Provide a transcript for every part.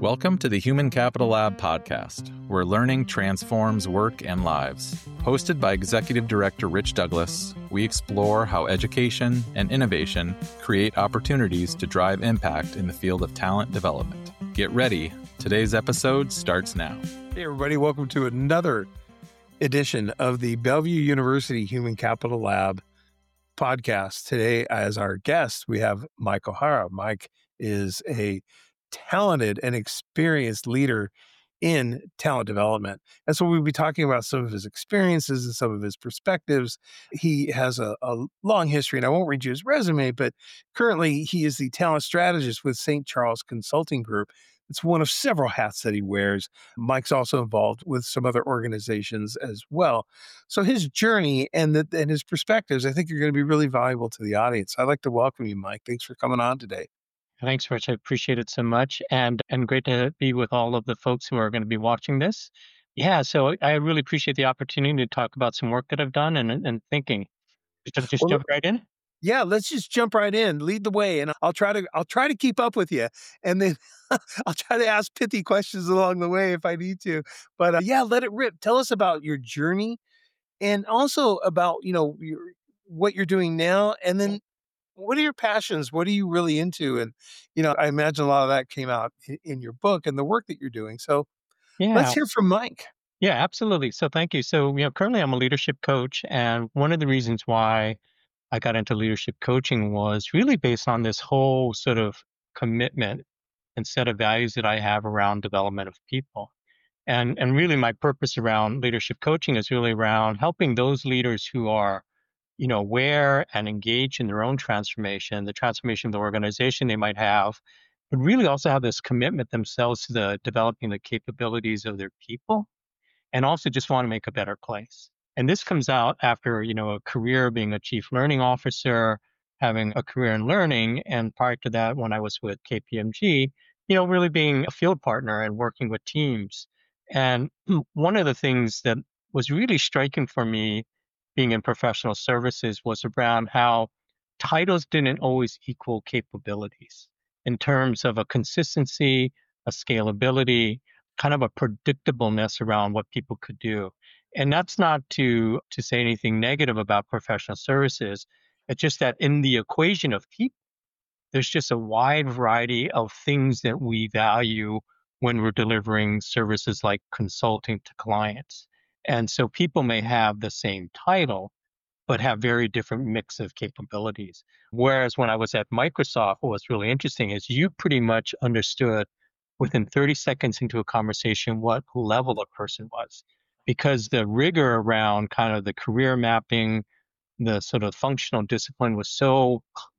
Welcome to the Human Capital Lab podcast, where learning transforms work and lives. Hosted by Executive Director Rich Douglas, we explore how education and innovation create opportunities to drive impact in the field of talent development. Get ready. Today's episode starts now. Hey, everybody. Welcome to another edition of the Bellevue University Human Capital Lab podcast. Today, as our guest, we have Mike O'Hara. Mike is a talented and experienced leader in talent development. And so we'll be talking about some of his experiences and some of his perspectives. He has a long history, and I won't read you his resume, but currently he is the talent strategist with St. Charles Consulting Group. It's one of several hats that he wears. Mike's also involved with some other organizations as well. So his journey and his perspectives, I think, are going to be really valuable to the audience. I'd like to welcome you, Mike. Thanks for coming on today. Thanks, Rich. I appreciate it so much. And great to be with all of the folks who are going to be watching this. Yeah, so I really appreciate the opportunity to talk about some work that I've done and thinking. Just jump right in? Yeah, let's just jump right in. Lead the way, and I'll try to keep up with you, and then I'll try to ask pithy questions along the way if I need to. But yeah, let it rip. Tell us about your journey, and also about what you're doing now, and then what are your passions? What are you really into? And I imagine a lot of that came out in your book and the work that you're doing. So let's Yeah. hear from Mike. Yeah, absolutely. So thank you. So, currently I'm a leadership coach, and one of the reasons why I got into leadership coaching was really based on this whole sort of commitment and set of values that I have around development of people. And really my purpose around leadership coaching is really around helping those leaders who are, aware and engaged in their own transformation, the transformation of the organization they might have, but really also have this commitment themselves to the developing the capabilities of their people, and also just want to make a better place. And this comes out after, a career being a chief learning officer, having a career in learning. And prior to that, when I was with KPMG, really being a field partner and working with teams. And one of the things that was really striking for me being in professional services was around how titles didn't always equal capabilities in terms of a consistency, a scalability, kind of a predictableness around what people could do. And that's not to say anything negative about professional services. It's just that in the equation of people, there's just a wide variety of things that we value when we're delivering services like consulting to clients. And so people may have the same title, but have very different mix of capabilities. Whereas when I was at Microsoft, what was really interesting is you pretty much understood within 30 seconds into a conversation what level a person was, because the rigor around kind of the career mapping, the sort of functional discipline was so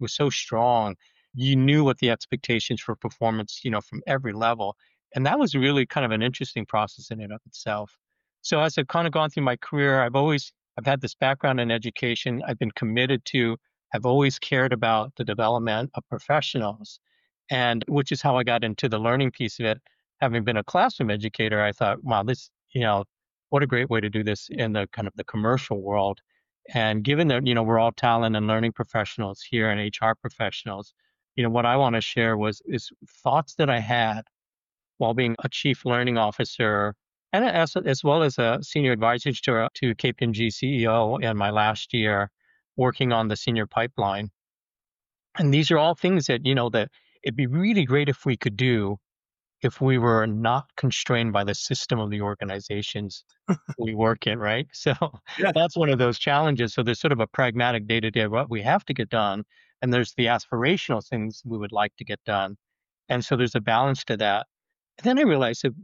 strong. You knew what the expectations for performance, from every level. And that was really kind of an interesting process in and of itself. So as I've kind of gone through my career, I've had this background in education. I've been committed to, have always cared about the development of professionals, and which is how I got into the learning piece of it. Having been a classroom educator, I thought, wow, this, what a great way to do this in the kind of the commercial world. And given that, we're all talent and learning professionals here and HR professionals, what I want to share is thoughts that I had while being a chief learning officer, and as well as a senior advisor to KPMG CEO in my last year, working on the senior pipeline. And these are all things that, that it'd be really great if we could do if we were not constrained by the system of the organizations we work in, right? So Yeah. that's one of those challenges. So there's sort of a pragmatic day-to-day what we have to get done, and there's the aspirational things we would like to get done. And so there's a balance to that. And then I realized that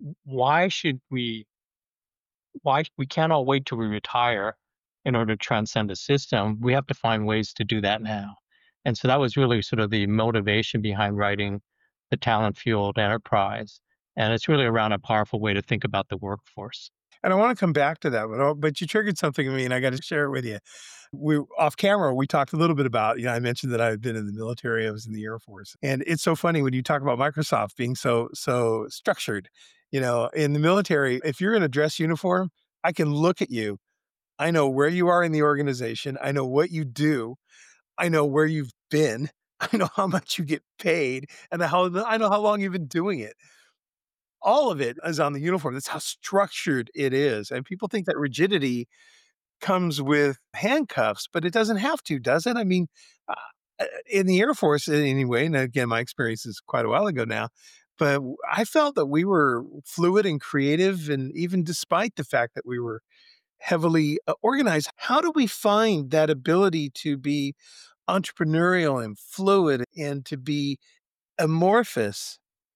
why we can't all wait till we retire in order to transcend the system. We have to find ways to do that now. And so that was really sort of the motivation behind writing the Talent Fueled Enterprise. And it's really around a powerful way to think about the workforce. And I want to come back to that, but you triggered something in me, and I got to share it with you. We off camera, we talked a little bit about, I mentioned that I had been in the military, I was in the Air Force. And it's so funny when you talk about Microsoft being so structured. In the military, if you're in a dress uniform, I can look at you. I know where you are in the organization. I know what you do. I know where you've been. I know how much you get paid, and I know how long you've been doing it. all of it is on the uniform. That's how structured it is. And people think that rigidity comes with handcuffs, but it doesn't have to, does it? I mean, in the Air Force anyway, and again, my experience is quite a while ago now, but I felt that we were fluid and creative. And even despite the fact that we were heavily organized, how do we find that ability to be entrepreneurial and fluid and to be amorphous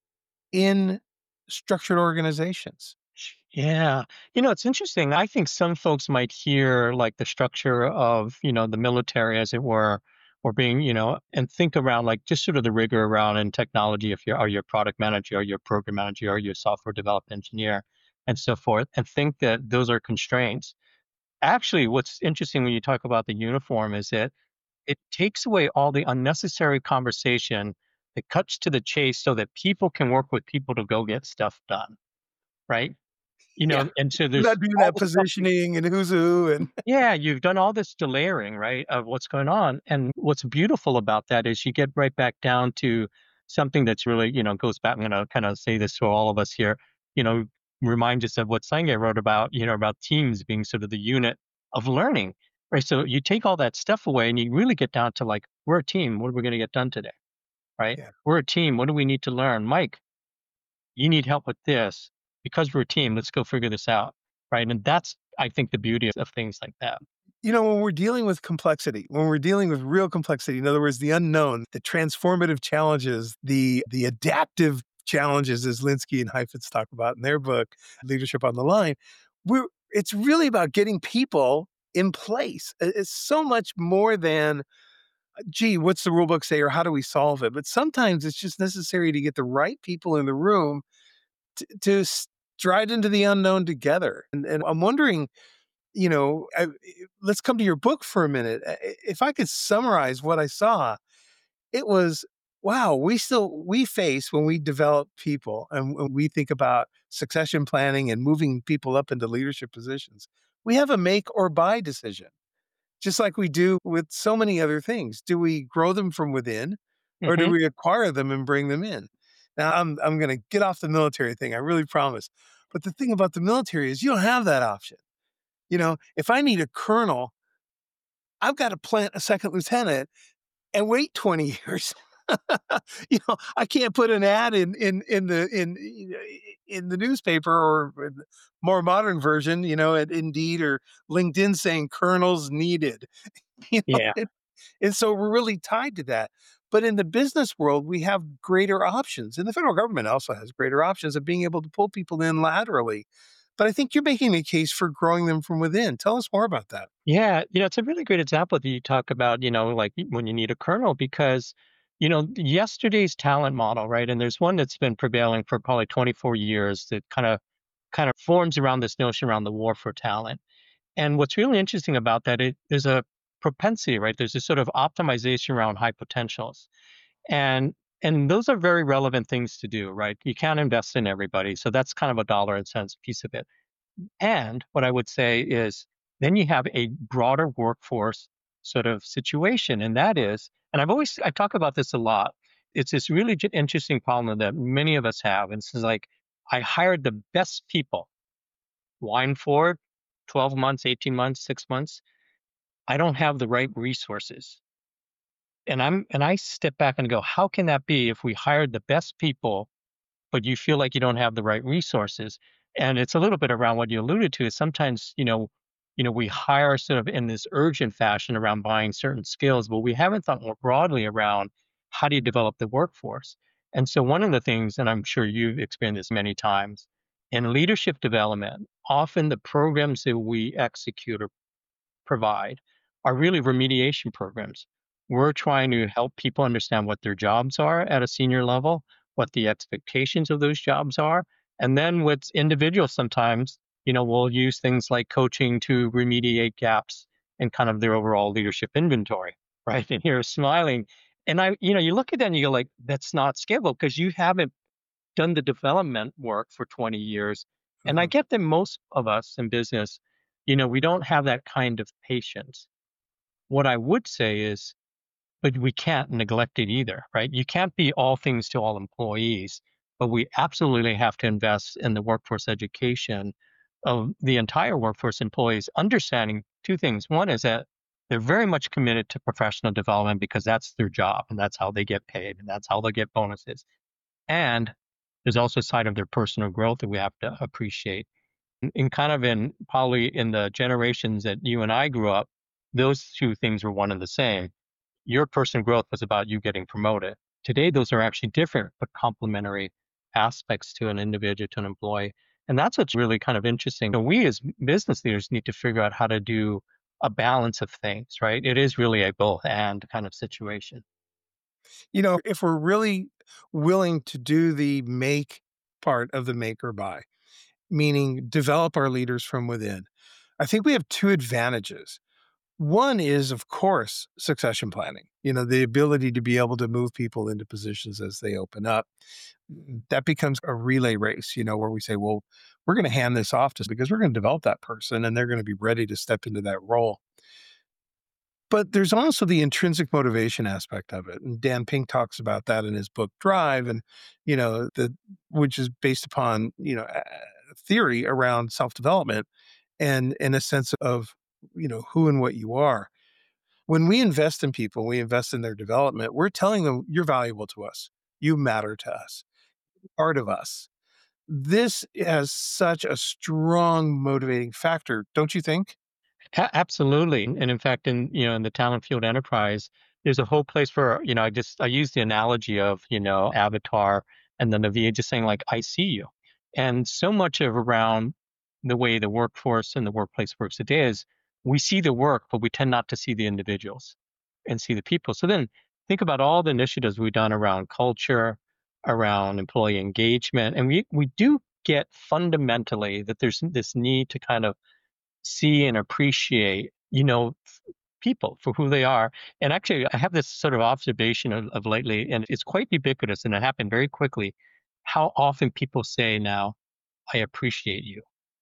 in structured organizations? Yeah. It's interesting. I think some folks might hear like the structure of, the military, as it were, or being, and think around like just sort of the rigor around in technology, if you're, are you a product manager, or you're a program manager, or you're a software development engineer, and so forth, and think that those are constraints. Actually, what's interesting when you talk about the uniform is that it takes away all the unnecessary conversation that cuts to the chase so that people can work with people to go get stuff done, right? Yeah. And so We're there's not doing all that the stuff. positioning and who's who and Yeah, you've done all this delayering, right, of what's going on. And what's beautiful about that is you get right back down to something that's really, goes back. I'm going to kind of say this to all of us here, you know, remind us of what Sanjay wrote about, about teams being sort of the unit of learning, right? So you take all that stuff away and you really get down to like, we're a team. What are we going to get done today, right? yeah. We're a team. What do we need to learn? Mike, you need help with this because we're a team. Let's go figure this out. Right. And that's, I think, the beauty of things like that. When we're dealing with complexity, when we're dealing with real complexity, in other words, the unknown, the transformative challenges, the adaptive challenges, as Linsky and Heifetz talk about in their book, Leadership on the Line, it's really about getting people in place. It's so much more than, gee, what's the rule book say or how do we solve it? But sometimes it's just necessary to get the right people in the room to stride into the unknown together. And I'm wondering, let's come to your book for a minute. If I could summarize what I saw, it was, wow, we face when we develop people and when we think about succession planning and moving people up into leadership positions, we have a make or buy decision, just like we do with so many other things. Do we grow them from within or do Hmm. we acquire them and bring them in? Now, I'm going to get off the military thing, I really promise. But the thing about the military is you don't have that option. If I need a colonel, I've got to plant a second lieutenant and wait 20 years. I can't put an ad in the newspaper or in the more modern version, at Indeed or LinkedIn saying colonels needed. You know, Yeah. and, and so we're really tied to that. But in the business world, we have greater options. And the federal government also has greater options of being able to pull people in laterally. But I think you're making a case for growing them from within. Tell us more about that. Yeah. It's a really great example that you talk about, like when you need a kernel, because, yesterday's talent model, right? And there's one that's been prevailing for probably 24 years that kind of forms around this notion around the war for talent. And what's really interesting about that, there's a propensity, right? There's this sort of optimization around high potentials. And and those are very relevant things to do, right? You can't invest in everybody. So that's kind of a dollar and cents piece of it. And what I would say is then you have a broader workforce sort of situation. And that is, and I talk about this a lot. It's this really interesting problem that many of us have. And it's like, I hired the best people, wine forward, 12 months, 18 months, 6 months. I don't have the right resources. And I step back and go, how can that be if we hired the best people but you feel like you don't have the right resources? And it's a little bit around what you alluded to is sometimes, we hire sort of in this urgent fashion around buying certain skills, but we haven't thought more broadly around how do you develop the workforce? And so one of the things, and I'm sure you've experienced this many times, in leadership development, often the programs that we execute or provide are really remediation programs. We're trying to help people understand what their jobs are at a senior level, what the expectations of those jobs are. And then with individuals, sometimes, we'll use things like coaching to remediate gaps in kind of their overall leadership inventory, right? And you're smiling. And you look at that and you go like, that's not scalable because you haven't done the development work for 20 years. And I Mhm. get that most of us in business, we don't have that kind of patience. What I would say is, but we can't neglect it either, right? You can't be all things to all employees. but we absolutely have to invest in the workforce education of the entire workforce employees, understanding two things. One is that they're very much committed to professional development because that's their job and that's how they get paid and that's how they get bonuses. And there's also a side of their personal growth that we have to appreciate. In kind of in probably in the generations that you and I grew up, those two things were one and the same. Your personal growth was about you getting promoted. Today, those are actually different but complementary aspects to an individual, to an employee. And that's what's really kind of interesting. So we as business leaders need to figure out how to do a balance of things, right? It is really a both and kind of situation. If we're really willing to do the make part of the make or buy, meaning develop our leaders from within, I think we have two advantages. One is, of course, succession planning, the ability to be able to move people into positions as they open up. That becomes a relay race, where we say, well, we're going to hand this off to because we're going to develop that person and they're going to be ready to step into that role. But there's also the intrinsic motivation aspect of it. And Dan Pink talks about that in his book Drive, and, which is based upon, theory around self-development and in a sense of, who and what you are. When we invest in people, we invest in their development, we're telling them you're valuable to us. You matter to us, part of us. This has such a strong motivating factor, don't you think? Absolutely. And in fact, in the talent field enterprise, there's a whole place for, I use the analogy of, Avatar and then the VA just saying like, I see you. And so much of around the way the workforce and the workplace works today is we see the work, but we tend not to see the individuals and see the people. So then think about all the initiatives we've done around culture, around employee engagement. And we do get fundamentally that there's this need to kind of see and appreciate, people for who they are. And actually, I have this sort of observation of lately, and it's quite ubiquitous, and it happened very quickly. How often people say now, "I appreciate you,"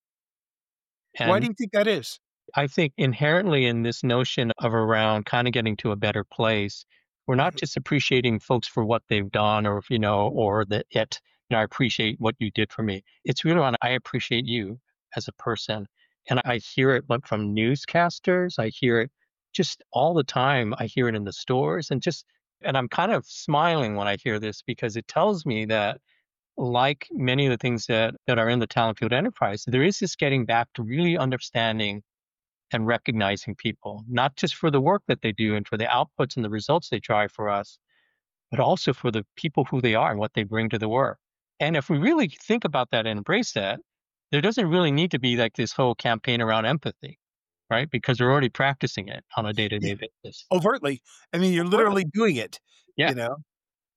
Why do and you think that is? I think inherently in this notion of around kind of getting to a better place, we're not Mhm. just appreciating folks for what they've done or, or I appreciate what you did for me. It's really on, I appreciate you as a person. And I hear it like from newscasters. I hear it just all the time. I hear it in the stores and I'm kind of smiling when I hear this because it tells me that like many of the things that are in the talent field enterprise, there is this getting back to really understanding and recognizing people, not just for the work that they do and for the outputs and the results they drive for us, but also for the people who they are and what they bring to the work. And if we really think about that and embrace that, there doesn't really need to be like this whole campaign around empathy, right? Because we're already practicing it on a Yeah, day-to-day basis. overtly. I mean, you're Totally. literally doing it, Yeah, you know?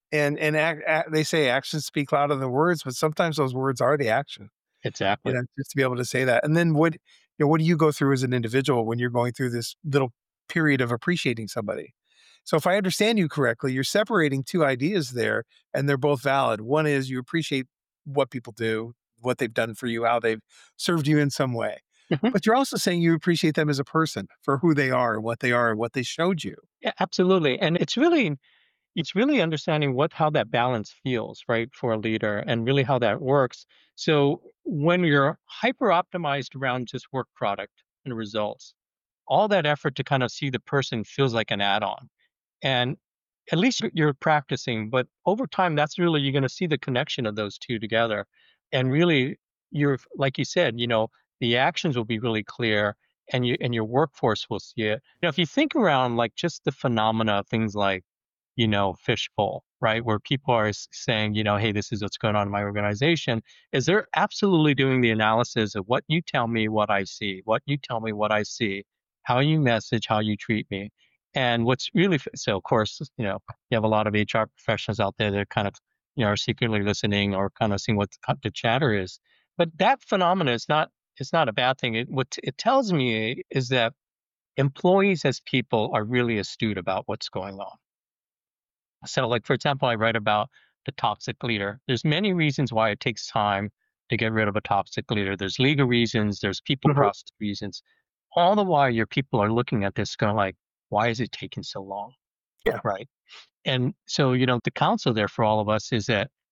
They say actions speak louder than words, but sometimes those words are the action, exactly. just to be able to say that. And then what do you go through as an individual when you're going through this little period of appreciating somebody? So if I understand you correctly, you're separating two ideas there, and they're both valid. One is you appreciate what people do, what they've done for you, how they've served you in some way. Mhm. But you're also saying you appreciate them as a person for who they are and what they showed you. Yeah, absolutely. And it's really understanding how that balance feels, right, for a leader and really how that works. So when you're hyper optimized around just work product and results, all that effort to kind of see the person feels like an add-on. And at least you're practicing, but over time, that's really, you're going to see the connection of those two together. And really, like you said, the actions will be really clear and your workforce will see it. If you think around like just the phenomena of things like, fishbowl, right? Where people are saying, hey, this is what's going on in my organization, is they're absolutely doing the analysis of what you tell me, what I see, what you tell me, what I see, how you message, how you treat me. And what's really, so of course, you have a lot of HR professionals out there that kind of, are secretly listening or kind of seeing what the chatter is. But that phenomena is it's not a bad thing. What it tells me is that employees as people are really astute about what's going on. So, like for example, I write about the toxic leader. There's many reasons why it takes time to get rid of a toxic leader. There's legal reasons, there's people Mhm. process reasons. All the while your people are looking at this going like, why is it taking so long? Yeah. Right. And so, the counsel there for all of us is that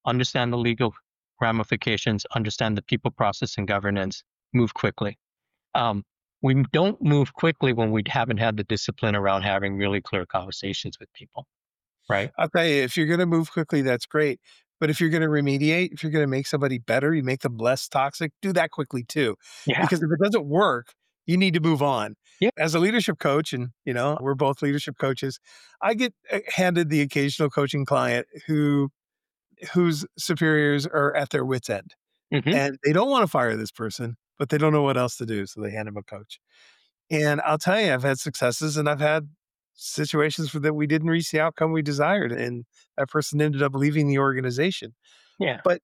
understand the legal ramifications, understand the people, process, and governance, move quickly. Um, we don't move quickly when we haven't had the discipline around having really clear conversations with people, right? I'll tell you, if you're going to move quickly, that's great. But if you're going to remediate, if you're going to make somebody better, you make them less toxic, do that quickly too. Yeah. Because if it doesn't work, you need to move on. Yeah. As a leadership coach, and we're both leadership coaches, I get handed the occasional coaching client whose superiors are at their wits' end. Hmm. And they don't want to fire this person, but they don't know what else to do. So they hand him a coach. And I'll tell you, I've had successes and I've had situations that we didn't reach the outcome we desired. And that person ended up leaving the organization. Yeah. But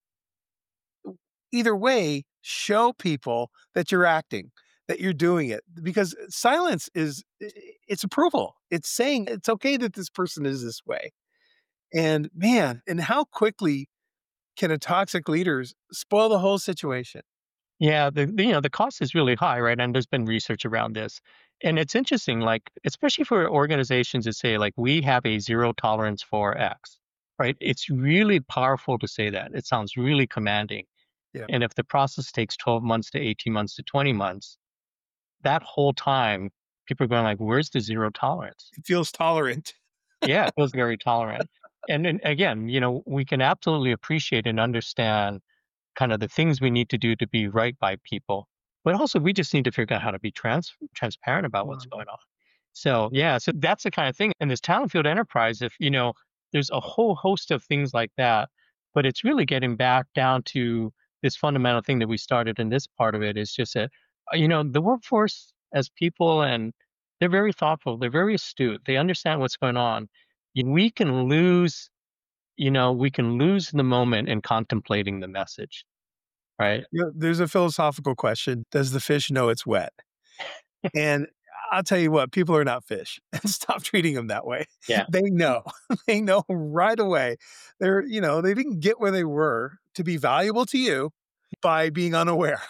either way, show people that you're acting, that you're doing it, because silence it's approval. It's saying it's okay that this person is this way. And man, and how quickly can a toxic leader spoil the whole situation? Yeah, the cost is really high, right? And there's been research around this. And it's interesting, like, especially for organizations that say, like, we have a zero tolerance for X, right? It's really powerful to say that. It sounds really commanding. Yeah. And if the process takes 12 months to 18 months to 20 months, that whole time, people are going like, where's the zero tolerance? It feels tolerant. Yeah, it feels very tolerant. And then again, we can absolutely appreciate and understand kind of the things we need to do to be right by people. But also, we just need to figure out how to be transparent about what's Wow. going on. So, yeah, so that's the kind of thing. And this talent field enterprise, if, there's a whole host of things like that, but it's really getting back down to this fundamental thing that we started in this part of it is just that, the workforce as people, and they're very thoughtful, they're very astute, they understand what's going on. We can lose, we can lose the moment in contemplating the message, right? There's a philosophical question. Does the fish know it's wet? And I'll tell you what, people are not fish. Stop treating them that way. Yeah. They know. They know right away. They didn't get where they were to be valuable to you by being unaware.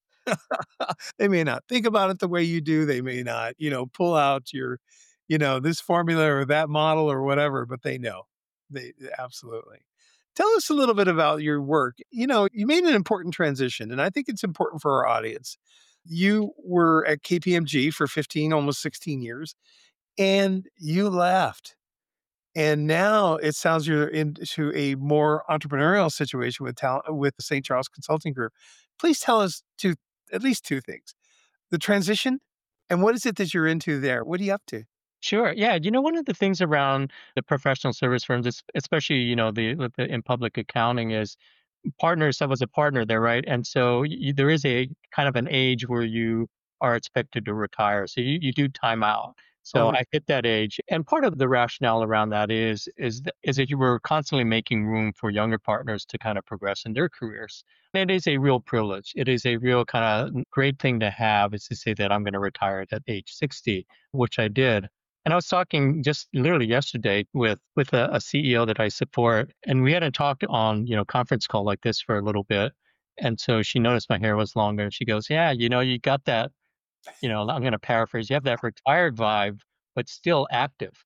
They may not think about it the way you do. They may not, pull out this formula or that model or whatever, but they know. They absolutely. Tell us a little bit about your work. You made an important transition, and I think it's important for our audience. You were at KPMG for 15, almost 16 years, and you left. And now it sounds you're into a more entrepreneurial situation with the St. Charles Consulting Group. Please tell us at least two things: the transition, and what is it that you're into there? What are you up to? Sure. Yeah. One of the things around the professional service firms, especially, the in public accounting, is partners. I was a partner there, right? And so there is a kind of an age where you are expected to retire. So you do time out. So Oh, I hit that age, and part of the rationale around that is that you were constantly making room for younger partners to kind of progress in their careers. And it is a real privilege. It is a real kind of great thing to have, is to say that I'm going to retire at age 60, which I did. And I was talking just literally yesterday with a CEO that I support, and we hadn't talked on conference call like this for a little bit. And so she noticed my hair was longer, and she goes, "Yeah, you got that. I'm going to paraphrase. You have that retired vibe, but still active."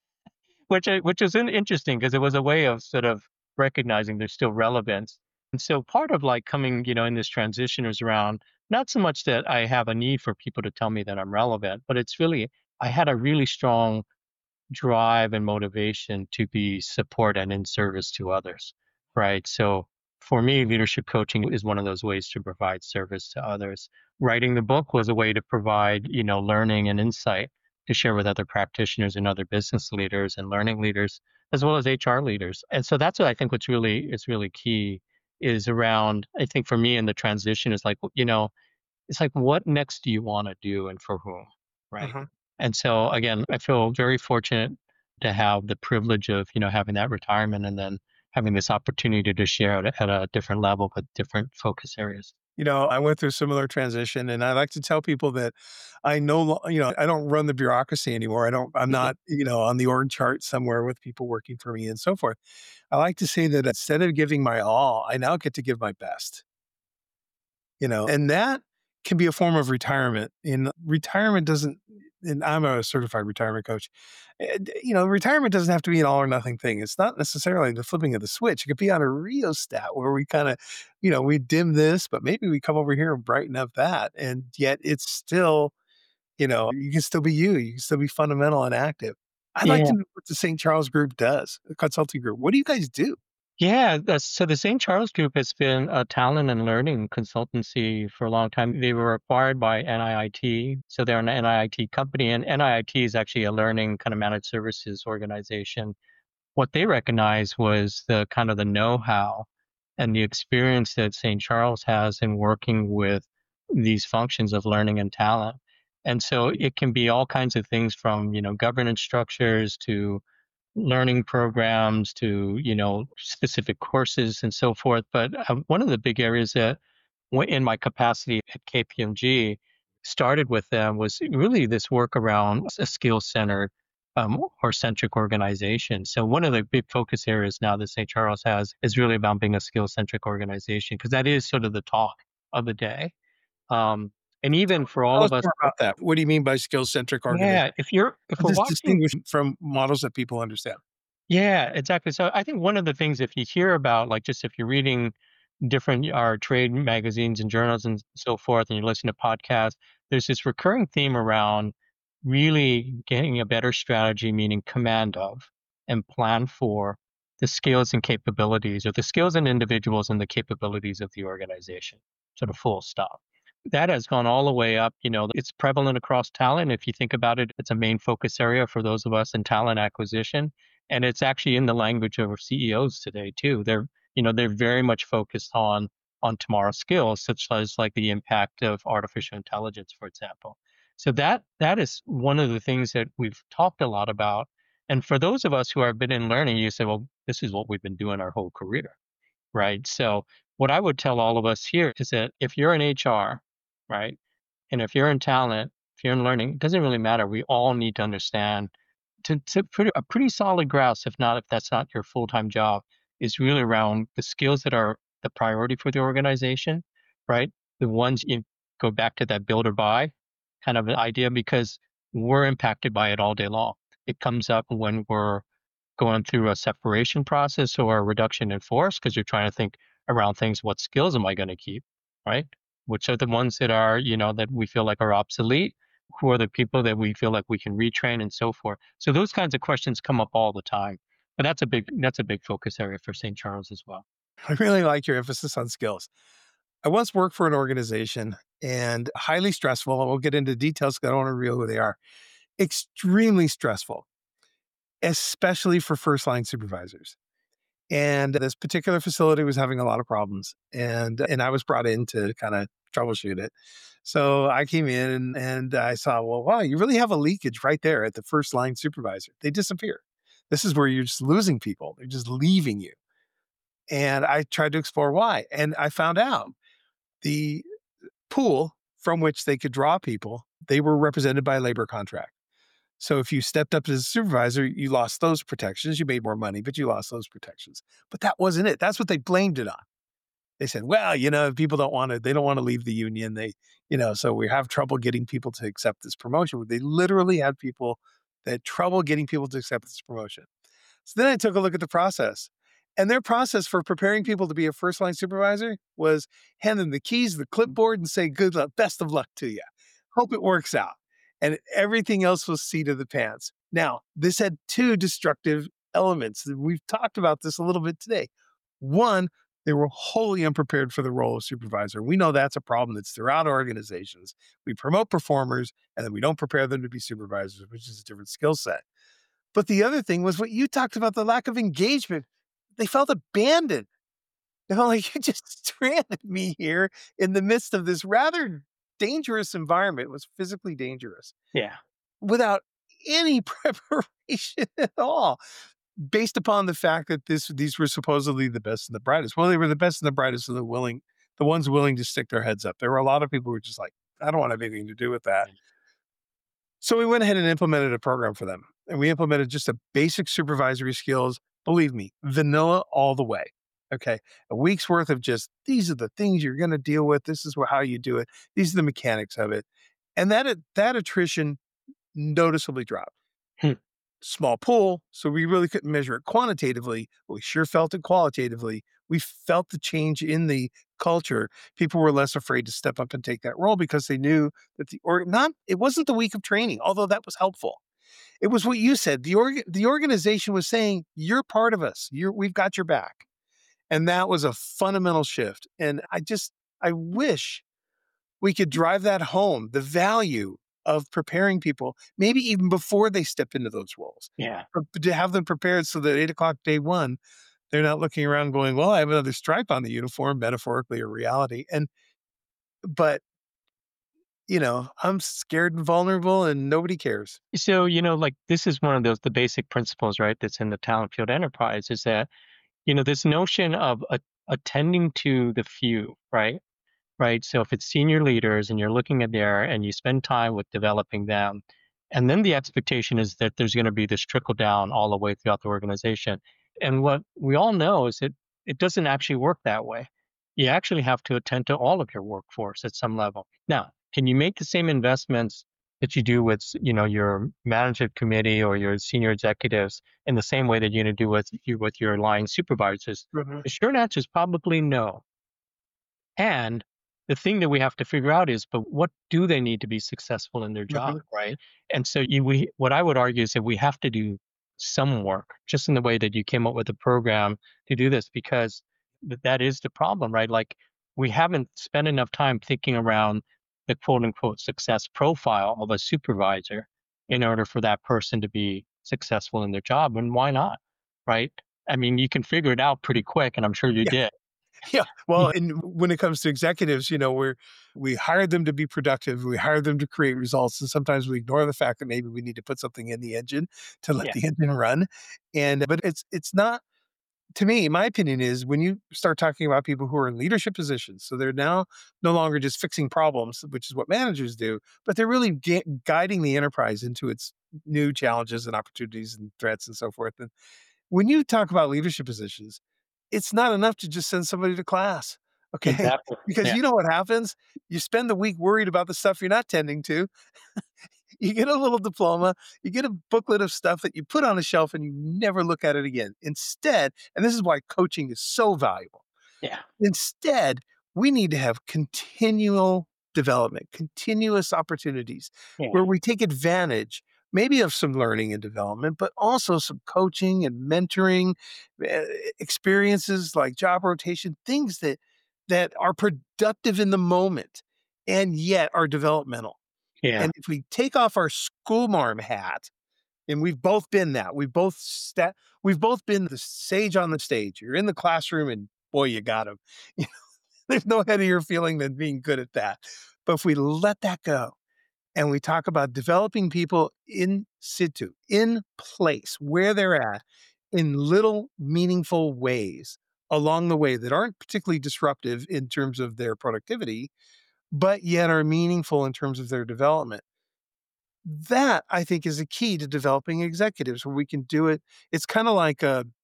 Which is interesting because it was a way of sort of recognizing there's still relevance. And so part of like coming, in this transition is around not so much that I have a need for people to tell me that I'm relevant, but it's really I had a really strong drive and motivation to be support and in service to others, right? So for me, leadership coaching is one of those ways to provide service to others. Writing the book was a way to provide, learning and insight to share with other practitioners and other business leaders and learning leaders, as well as HR leaders. And so that's what I think is really key is around, I think for me in the transition is like, it's like, what next do you want to do and for whom? Right. uh-huh. And so again, I feel very fortunate to have the privilege of, having that retirement and then having this opportunity to share at a different level with different focus areas. I went through a similar transition, and I like to tell people that I I don't run the bureaucracy anymore. I'm Mhm. not, on the org chart somewhere with people working for me and so forth. I like to say that instead of giving my all, I now get to give my best, and that can be a form of retirement. And retirement doesn't, and I'm a certified retirement coach. Retirement doesn't have to be an all or nothing thing. It's not necessarily the flipping of the switch. It could be on a rheostat where we kind of, we dim this, but maybe we come over here and brighten up that. And yet it's still, you can still be you. You can still be fundamental and active. I'd like Yeah. to know what the St. Charles Group does, the consulting group. What do you guys do? Yeah, so the St. Charles Group has been a talent and learning consultancy for a long time. They were acquired by NIIT, so they're an NIIT company, and NIIT is actually a learning kind of managed services organization. What they recognized was the kind of the know-how and the experience that St. Charles has in working with these functions of learning and talent. And so it can be all kinds of things from, governance structures to learning programs to specific courses and so forth. But one of the big areas that in my capacity at KPMG started with them was really this work around a skill centered or centric organization. So one of the big focus areas now that St. Charles has is really about being a skill centric organization, because that is sort of the talk of the day. Um, and even for all Tell us of us, more about that. What do you mean by skill-centric organization? yeah, if How's we're this watching. distinguished from models that people understand? Yeah, exactly. So I think one of the things, if you hear about, like, just if you're reading different our trade magazines and journals and so forth, and you listen to podcasts, there's this recurring theme around really getting a better strategy, meaning command of and plan for the skills and capabilities, or the skills and individuals and the capabilities of the organization, sort of full stop. That has gone all the way up. It's prevalent across talent. If you think about it, it's a main focus area for those of us in talent acquisition, and it's actually in the language of our CEOs today too. They're very much focused on tomorrow's skills, such as like the impact of artificial intelligence, for example. So that is one of the things that we've talked a lot about. And for those of us who have been in learning, you say, well, this is what we've been doing our whole career, right? So what I would tell all of us here is that if you're in HR, right, and if you're in talent, if you're in learning, it doesn't really matter. We all need to understand to put a pretty solid grasp, if that's not your full-time job, is really around the skills that are the priority for the organization, right? The ones you go back to that build or buy kind of an idea, because we're impacted by it all day long. It comes up when we're going through a separation process or a reduction in force, because you're trying to think around things. What skills am I going to keep, right? Which are the ones that are, that we feel like are obsolete? Who are the people that we feel like we can retrain and so forth? So those kinds of questions come up all the time. But that's a big focus area for St. Charles as well. I really like your emphasis on skills. I once worked for an organization and highly stressful. And we'll get into details because I don't want to reveal who they are. Extremely stressful, especially for first line supervisors. And this particular facility was having a lot of problems. And I was brought in to kind of troubleshoot it. So I came in and I saw, well, wow, you really have a leakage right there at the first line supervisor. They disappear. This is where you're just losing people. They're just leaving you. And I tried to explore why. And I found out the pool from which they could draw people, they were represented by a labor contract. So if you stepped up as a supervisor, you lost those protections. You made more money, but you lost those protections. But that wasn't it. That's what they blamed it on. They said, well, people they don't want to leave the union. So we have trouble getting people to accept this promotion. They literally had trouble getting people to accept this promotion. So then I took a look at the process. And their process for preparing people to be a first line supervisor was hand them the keys, the clipboard, and say, good luck, best of luck to you. Hope it works out. And everything else was seat of the pants. Now, this had two destructive elements. We've talked about this a little bit today. One, they were wholly unprepared for the role of supervisor. We know that's a problem that's throughout organizations. We promote performers and then we don't prepare them to be supervisors, which is a different skill set. But the other thing was what you talked about, the lack of engagement. They felt abandoned. They're like, you just stranded me here in the midst of this rather dangerous environment. It was physically dangerous Yeah. without any preparation at all, based upon the fact that these were supposedly the best and the brightest. Well, they were the best and the brightest and the ones willing to stick their heads up. There were a lot of people who were just like, I don't want to have anything to do with that. So we went ahead and implemented a program for them. And we implemented just a basic supervisory skills, believe me, vanilla all the way. Okay. A week's worth of just these are the things you're going to deal with. This is how you do it. These are the mechanics of it. And that attrition noticeably dropped. Hmm. Small pool, so we really couldn't measure it quantitatively, but we sure felt it qualitatively. We felt the change in the culture. People were less afraid to step up and take that role because they knew that it wasn't the week of training, although that was helpful. It was what you said. The organization was saying, "You're part of us. We've got your back." And that was a fundamental shift. And I wish we could drive that home, the value of preparing people, maybe even before they step into those roles, Yeah. to have them prepared so that 8 o'clock day one, they're not looking around going, well, I have another stripe on the uniform, metaphorically or reality. But, I'm scared and vulnerable and nobody cares. So, like this is one of the basic principles, right? That's in the talent field enterprise is that, this notion of attending to the few, right? Right. So if it's senior leaders and you're looking at there and you spend time with developing them, and then the expectation is that there's going to be this trickle down all the way throughout the organization. And what we all know is that it doesn't actually work that way. You actually have to attend to all of your workforce at some level. Now, can you make the same investments that you do with, your management committee or your senior executives in the same way that you're going to do with your line supervisors? Mhm. The short answer is probably no. And the thing that we have to figure out is, but what do they need to be successful in their job, Mhm. right? And so what I would argue is that we have to do some work, just in the way that you came up with a program to do this, because that is the problem, right? Like we haven't spent enough time thinking around the quote unquote success profile of a supervisor in order for that person to be successful in their job. And why not? Right? I mean, you can figure it out pretty quick, and I'm sure you did. Yeah. Well, and when it comes to executives, we hire them to be productive. We hire them to create results. And sometimes we ignore the fact that maybe we need to put something in the engine to let Yeah. the engine run. But it's not, to me, my opinion is when you start talking about people who are in leadership positions, so they're now no longer just fixing problems, which is what managers do, but they're really guiding the enterprise into its new challenges and opportunities and threats and so forth. And when you talk about leadership positions, it's not enough to just send somebody to class, okay? Exactly. Because Yeah. you know what happens? You spend the week worried about the stuff you're not tending to. You get a little diploma, you get a booklet of stuff that you put on a shelf and you never look at it again. Instead, and this is why coaching is so valuable. Yeah. Instead, we need to have continual development, continuous opportunities Yeah. where we take advantage maybe of some learning and development, but also some coaching and mentoring uh, experiences like job rotation, things that are productive in the moment and yet are developmental. Yeah. And if we take off our school marm hat, and we've both been that, we've both been the sage on the stage. You're in the classroom and boy, you got him. There's no heavier feeling than being good at that. But if we let that go and we talk about developing people in situ, in place, where they're at, in little meaningful ways along the way that aren't particularly disruptive in terms of their productivity, but yet are meaningful in terms of their development. That I think is a key to developing executives where we can do it. It's kind of like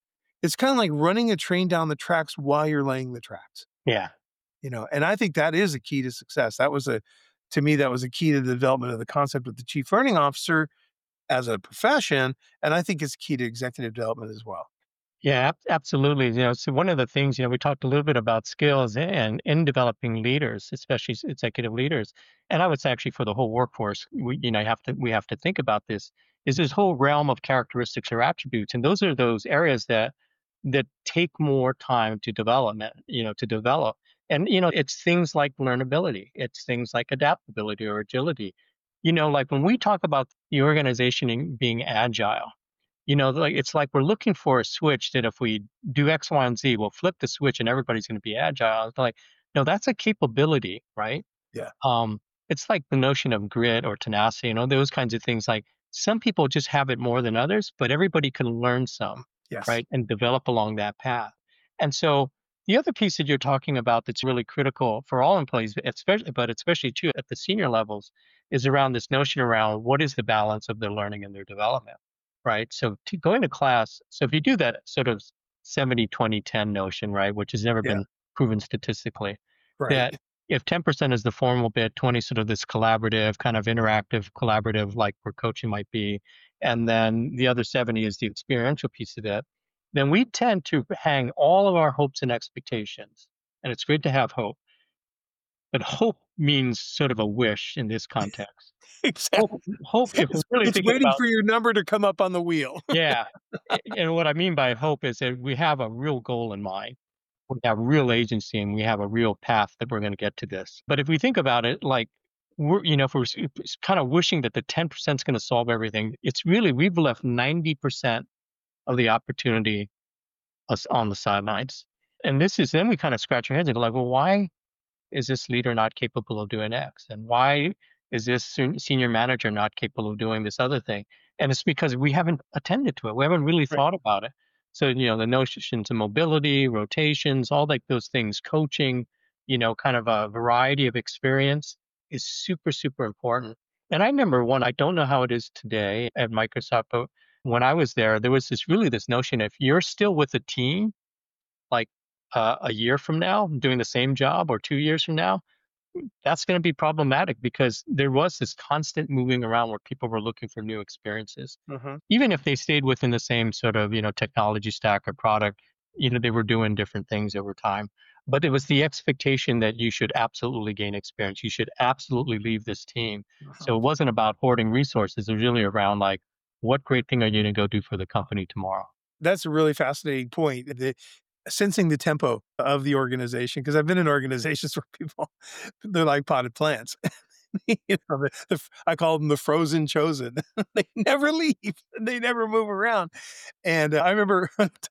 running a train down the tracks while you're laying the tracks. Yeah. And I think that is a key to success. To me, that was a key to the development of the concept of the chief learning officer as a profession. And I think it's key to executive development as well. Yeah, absolutely. So one of the things, we talked a little bit about skills and in developing leaders, especially executive leaders. And I would say actually for the whole workforce, we have to think about this is this whole realm of characteristics or attributes. And those are those areas that take more time to develop. And, it's things like learnability. It's things like adaptability or agility. Like when we talk about the organization being agile, like it's like we're looking for a switch that if we do X, Y, and Z, we'll flip the switch and everybody's going to be agile. It's like, no, that's a capability, right? Yeah. It's like the notion of grit or tenacity, those kinds of things. Like some people just have it more than others, but everybody can learn some, Yes. right? And develop along that path. And so the other piece that you're talking about that's really critical for all employees, especially too at the senior levels, is around this notion around what is the balance of their learning and their development, right? So going to class, so if you do that sort of 70-20-10 notion, right? Which has never Yeah. been proven statistically. Right. That if 10% is the formal bit, 20 sort of this collaborative, kind of interactive, collaborative, like where coaching might be, and then the other 70 is the experiential piece of it, then we tend to hang all of our hopes and expectations. And it's great to have hope, but hope means sort of a wish in this context. Exactly. Hope, if we're really It's thinking waiting about, for your number to come up on the wheel. yeah. And what I mean by hope is that we have a real goal in mind. We have real agency and we have a real path that we're going to get to this. But if we think about it, like if we're kind of wishing that the 10% is going to solve everything, it's really, we've left 90% of the opportunity us on the sidelines. And then we kind of scratch our heads and go like, well, why is this leader not capable of doing X? And why is this senior manager not capable of doing this other thing? And it's because we haven't attended to it. We haven't really Right. thought about it. So, the notions of mobility, rotations, all like those things, coaching, kind of a variety of experience is super, super important. And I remember I don't know how it is today at Microsoft, but when I was there was this notion, if you're still with a team, like a year from now doing the same job or 2 years from now, that's going to be problematic because there was this constant moving around where people were looking for new experiences. Mhm. Even if they stayed within the same sort of, technology stack or product, they were doing different things over time. But it was the expectation that you should absolutely gain experience. You should absolutely leave this team. Mhm. So it wasn't about hoarding resources. It was really around like, what great thing are you going to go do for the company tomorrow? That's a really fascinating point. Sensing the tempo of the organization, because I've been in organizations where people, they're like potted plants. I call them the frozen chosen. They never leave. They never move around. And I remember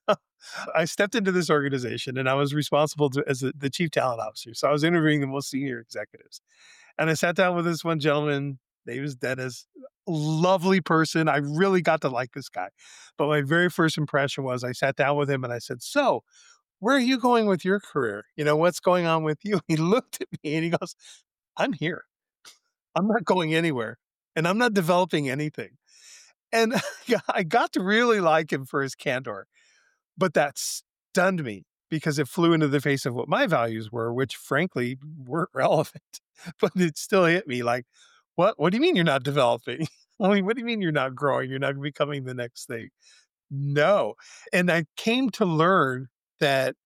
I stepped into this organization and I was responsible as the chief talent officer. So I was interviewing the most senior executives. And I sat down with this one gentleman. Name is Dennis. Lovely person. I really got to like this guy. But my very first impression was I sat down with him and I said, "So, where are you going with your career? What's going on with you?" He looked at me and he goes, "I'm here. I'm not going anywhere. And I'm not developing anything." And I got to really like him for his candor. But that stunned me because it flew into the face of what my values were, which frankly weren't relevant. But it still hit me like, what do you mean you're not developing? I mean, what do you mean you're not growing? You're not becoming the next thing? No. And I came to learn that,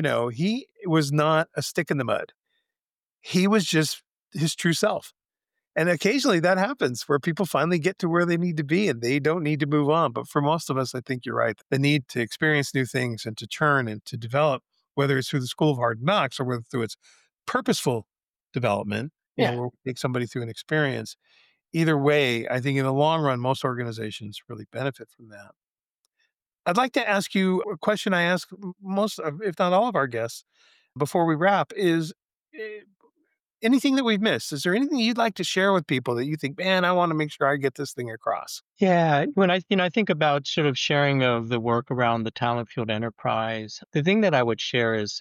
he was not a stick in the mud. He was just his true self. And occasionally that happens where people finally get to where they need to be and they don't need to move on. But for most of us, I think you're right. The need to experience new things and to churn and to develop, whether it's through the School of Hard Knocks or whether through its purposeful development, Yeah. where we take somebody through an experience. Either way, I think in the long run, most organizations really benefit from that. I'd like to ask you a question I ask most, if not all of our guests before we wrap is, eh, anything that we've missed? Is there anything you'd like to share with people that you think, man, I want to make sure I get this thing across? Yeah, when I think about sort of sharing of the work around the talent field enterprise, the thing that I would share is,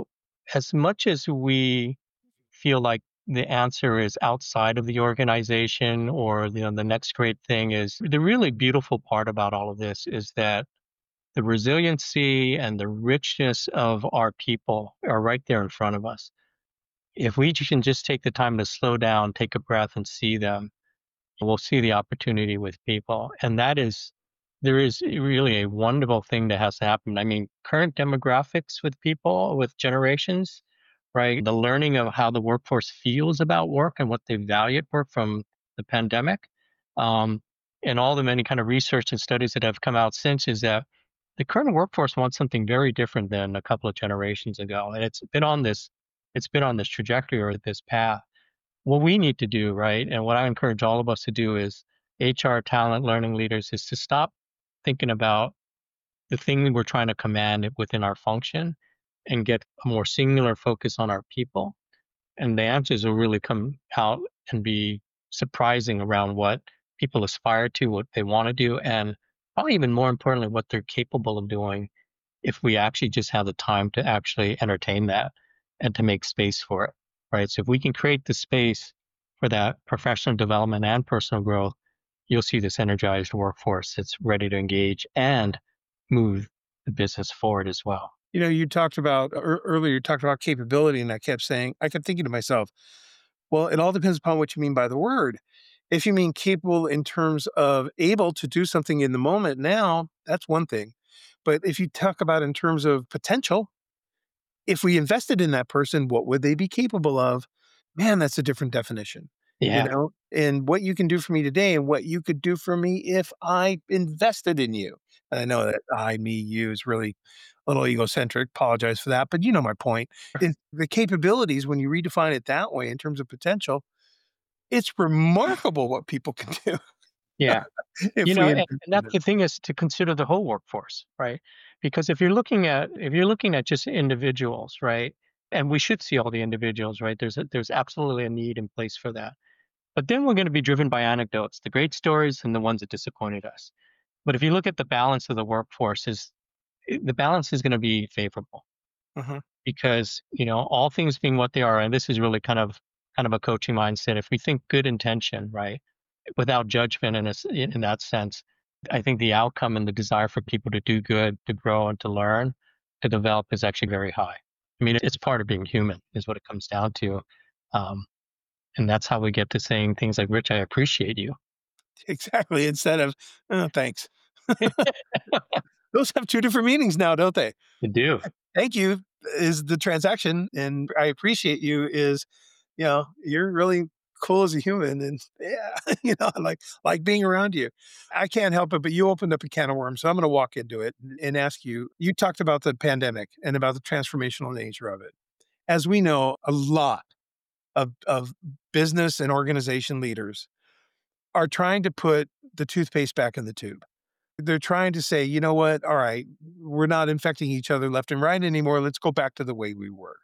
as much as we feel like the answer is outside of the organization or the next great thing is the really beautiful part about all of this is that the resiliency and the richness of our people are right there in front of us. If we can just take the time to slow down, take a breath and see them, we'll see the opportunity with people. And there is really a wonderful thing that has to happen. I mean, current demographics with people, with generations, right? The learning of how the workforce feels about work and what they value at work from the pandemic. Um, and all the many kind of research and studies that have come out since is that the current workforce wants something very different than a couple of generations ago. And it's been on this trajectory or this path. What we need to do, right? And what I encourage all of us to do is HR talent learning leaders is to stop thinking about the thing that we're trying to command within our function and get a more singular focus on our people. And the answers will really come out and be surprising around what people aspire to, what they want to do, and probably even more importantly, what they're capable of doing if we actually just have the time to actually entertain that and to make space for it, right? So if we can create the space for that professional development and personal growth, you'll see this energized workforce that's ready to engage and move the business forward as well. You talked about earlier, you talked about capability, and I kept thinking to myself, well, it all depends upon what you mean by the word. If you mean capable in terms of able to do something in the moment now, that's one thing. But if you talk about in terms of potential, if we invested in that person, what would they be capable of? Man, that's a different definition, Yeah. and what you can do for me today and what you could do for me if I invested in you. And I know that I, me, you is really a little egocentric. Apologize for that. But you know my point is the capabilities, when you redefine it that way in terms of potential, it's remarkable what people can do Yeah. if we invest And in that's them. the thing is to consider the whole workforce, right? Because if you're looking at just individuals, right? And we should see all the individuals, right? There's absolutely a need in place for that. But then we're going to be driven by anecdotes, the great stories and the ones that disappointed us. But if you look at the balance of the workforce, the balance is going to be favorable Mhm. because all things being what they are, and this is really kind of a coaching mindset. If we think good intention, right, without judgment in that sense, I think the outcome and the desire for people to do good, to grow, and to learn, to develop is actually very high. I mean, it's part of being human, is what it comes down to. Um, and that's how we get to saying things like, Rich, I appreciate you. Exactly. Instead of, "Oh, thanks." Those have two different meanings now, don't they? You do. Thank you is the transaction, and I appreciate you is, you're really cool as a human, and yeah, like being around you. I can't help it, but you opened up a can of worms, so I'm going to walk into it and ask you. You talked about the pandemic and about the transformational nature of it. As we know, a lot of business and organization leaders are trying to put the toothpaste back in the tube. They're trying to say, you know what? All right, we're not infecting each other left and right anymore. Let's go back to the way we were.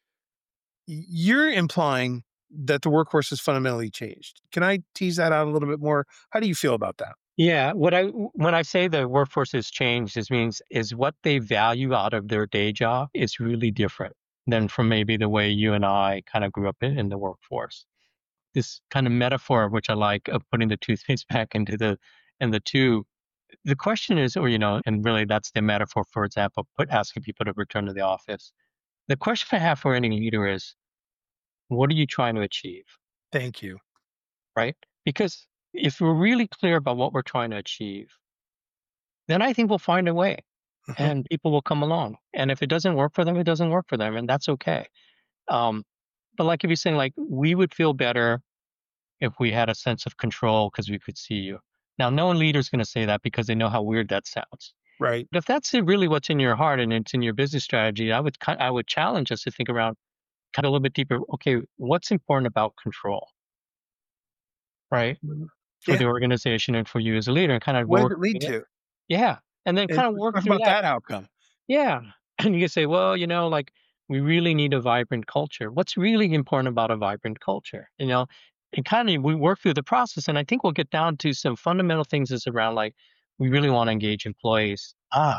You're implying that the workforce has fundamentally changed. Can I tease that out a little bit more? How do you feel about that? Yeah, when I say the workforce has changed, this means is what they value out of their day job is really different than from maybe the way you and I kind of grew up in the workforce. This kind of metaphor, which I like, of putting the toothpaste back into the tube. The question is, and really that's the metaphor, for example, asking people to return to the office. The question I have for any leader is, what are you trying to achieve? Thank you. Right? Because if we're really clear about what we're trying to achieve, then I think we'll find a way Mhm. and people will come along. And if it doesn't work for them, it doesn't work for them. And that's okay. Um, but like if you're saying, like, we would feel better if we had a sense of control because we could see you. Now, no leader's going to say that because they know how weird that sounds. Right. But if that's really what's in your heart and it's in your business strategy, I would challenge us to think around kind of a little bit deeper. Okay, what's important about control, right, Mhm. for Yeah. the organization and for you as a leader, and kind of What does work. it lead to? Yeah, and then And kind of let's work talk through about that. that outcome. Yeah. And you can say, well, like, we really need a vibrant culture. What's really important about a vibrant culture? And kind of we work through the process. And I think we'll get down to some fundamental things is around like, we really want to engage employees.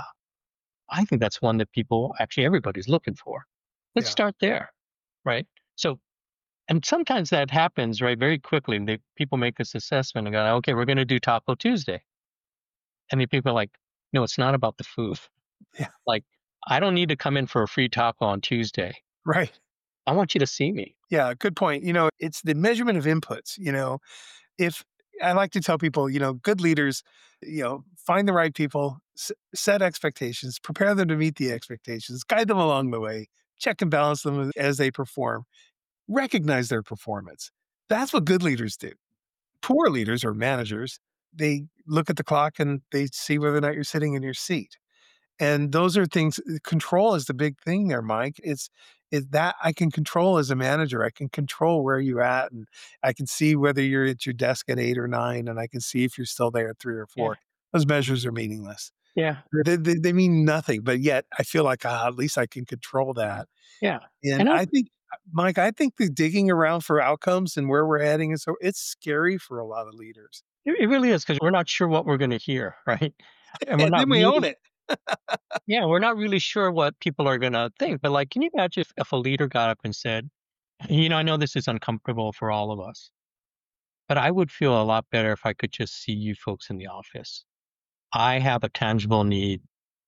I think that's one that everybody's looking for. Let's Yeah. start there. Right. So, and sometimes that happens, right, very quickly. People make this assessment and go, okay, we're going to do Taco Tuesday. And the people are like, no, it's not about the food. Yeah. Like, I don't need to come in for a free taco on Tuesday. Right. I want you to see me. Yeah. Good point. It's the measurement of inputs. If I like to tell people, good leaders, find the right people, set expectations, prepare them to meet the expectations, guide them along the way, check and balance them as they perform, recognize their performance. That's what good leaders do. Poor leaders or managers, they look at the clock and they see whether or not you're sitting in your seat. And those are things. Control is the big thing there, Mike. It's that I can control as a manager. I can control where you're at, and I can see whether you're at your desk at 8 or 9, and I can see if you're still there at 3 or 4. Yeah. Those measures are meaningless. Yeah. They mean nothing, but yet I feel like, at least I can control that. Yeah. And And I, I think, Mike, I think the digging around for outcomes and where we're heading is it's scary for a lot of leaders. it really is because we're not sure what we're going to hear. Right. And we're And not then we own really, it. yeah, we're not really sure what people are going to think. But like, can you imagine if a leader got up and said, I know this is uncomfortable for all of us, but I would feel a lot better if I could just see you folks in the office. I have a tangible need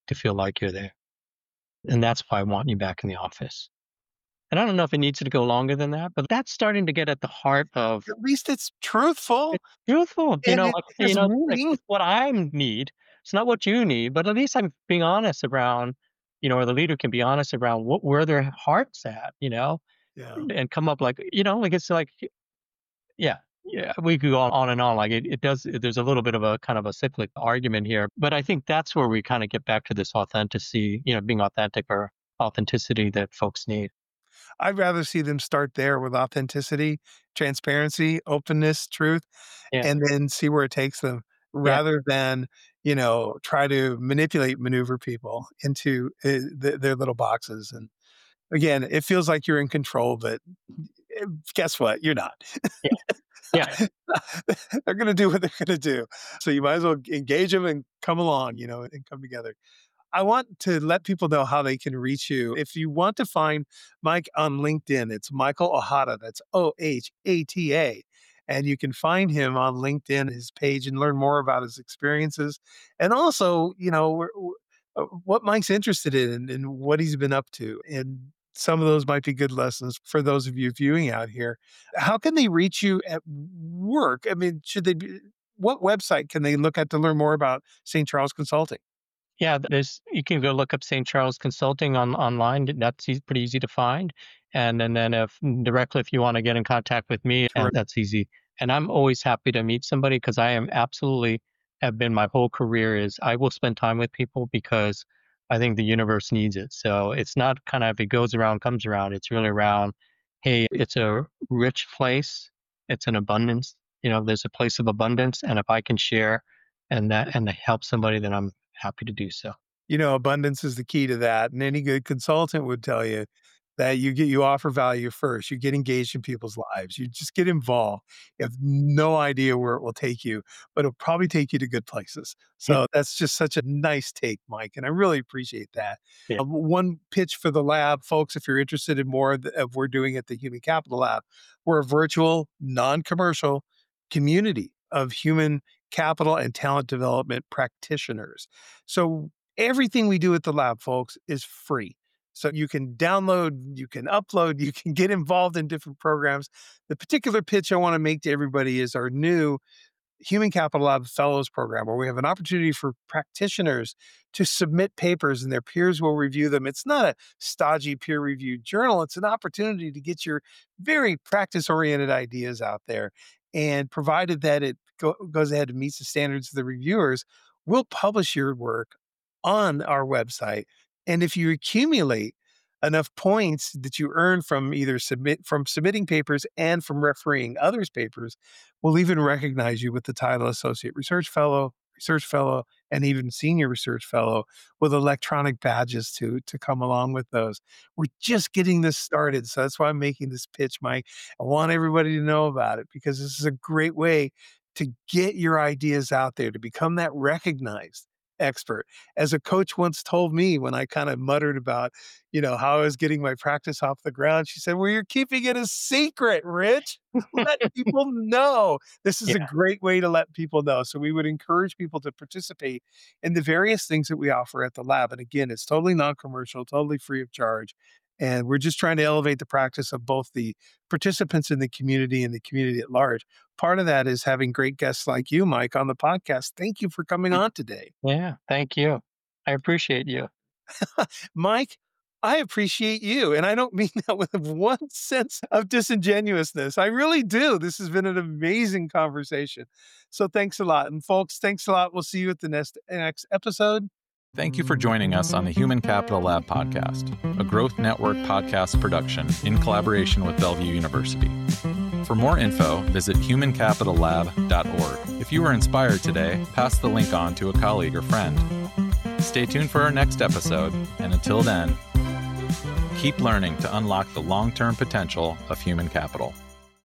to feel like you're there. And that's why I want you back in the office. And I don't know if it needs to go longer than that, but that's starting to get at the heart of At least it's truthful it's truthful. and it has Like meaning. it's what I need. It's not what you need, but at least I'm being honest around, or the leader can be honest around where their heart's at, Yeah. and come up like it's like, yeah, yeah, we could go on and on. Like it does, there's a little bit of a kind of a cyclic argument here, but I think that's where we kind of get back to this authenticity, being authentic or authenticity that folks need. I'd rather see them start there with authenticity, transparency, openness, truth, Yeah. and then see where it takes them Yeah. rather than, try to maneuver people into their little boxes. And again, it feels like you're in control, but guess what? You're not. Yeah. Yeah. They're going to do what they're going to do. So you might as well engage them and come along, and come together. I want to let people know how they can reach you. If you want to find Mike on LinkedIn, it's Michael Ohata. That's Ohata. And you can find him on LinkedIn, his page, and learn more about his experiences. And also, what Mike's interested in and what he's been up to. And some of those might be good lessons for those of you viewing out here. How can they reach you at work? I mean, what website can they look at to learn more about St. Charles Consulting? Yeah, you can go look up St. Charles Consulting online. That's pretty easy to find. And then if you want to get in contact with me, and that's easy. And I'm always happy to meet somebody because I am absolutely have been my whole career is I will spend time with people because I think the universe needs it. So it's not kind of if it goes around, comes around. It's really around, hey, it's a rich place. It's an abundance. There's a place of abundance. And if I can share and help somebody, then I'm happy to do so. Abundance is the key to that. And any good consultant would tell you that you offer value first. You get engaged in people's lives. You just get involved. You have no idea where it will take you, but it'll probably take you to good places. So that's just such a nice take, Mike. And I really appreciate that. Yeah. One pitch for the lab, folks, if you're interested in more of we're doing at the Human Capital Lab, we're a virtual, non-commercial community of human capital and talent development practitioners. So everything we do at the lab, folks, is free. So you can download, you can upload, you can get involved in different programs. The particular pitch I want to make to everybody is our new Human Capital Lab Fellows Program, where we have an opportunity for practitioners to submit papers and their peers will review them. It's not a stodgy peer-reviewed journal. It's an opportunity to get your very practice-oriented ideas out there. And provided that it goes ahead and meets the standards of the reviewers, we'll publish your work on our website. And if you accumulate enough points that you earn from either submitting papers and from refereeing others' papers, we'll even recognize you with the title Associate Research Fellow, and even Senior Research Fellow with electronic badges to come along with those. We're just getting this started. So that's why I'm making this pitch, Mike. I want everybody to know about it because this is a great way to get your ideas out there, to become that recognized expert. As a coach once told me when I kind of muttered about, how I was getting my practice off the ground, she said, well, you're keeping it a secret, Rich. Let people know. This is a great way to let people know. So we would encourage people to participate in the various things that we offer at the lab. And again, it's totally non-commercial, totally free of charge. And we're just trying to elevate the practice of both the participants in the community and the community at large. Part of that is having great guests like you, Mike, on the podcast. Thank you for coming on today. Yeah, thank you. I appreciate you. Mike, I appreciate you. And I don't mean that with one sense of disingenuousness. I really do. This has been an amazing conversation. So thanks a lot. And folks, thanks a lot. We'll see you at the next episode. Thank you for joining us on the Human Capital Lab podcast, a Growth Network podcast production in collaboration with Bellevue University. For more info, visit humancapitallab.org. If you were inspired today, pass the link on to a colleague or friend. Stay tuned for our next episode, and until then, keep learning to unlock the long-term potential of human capital.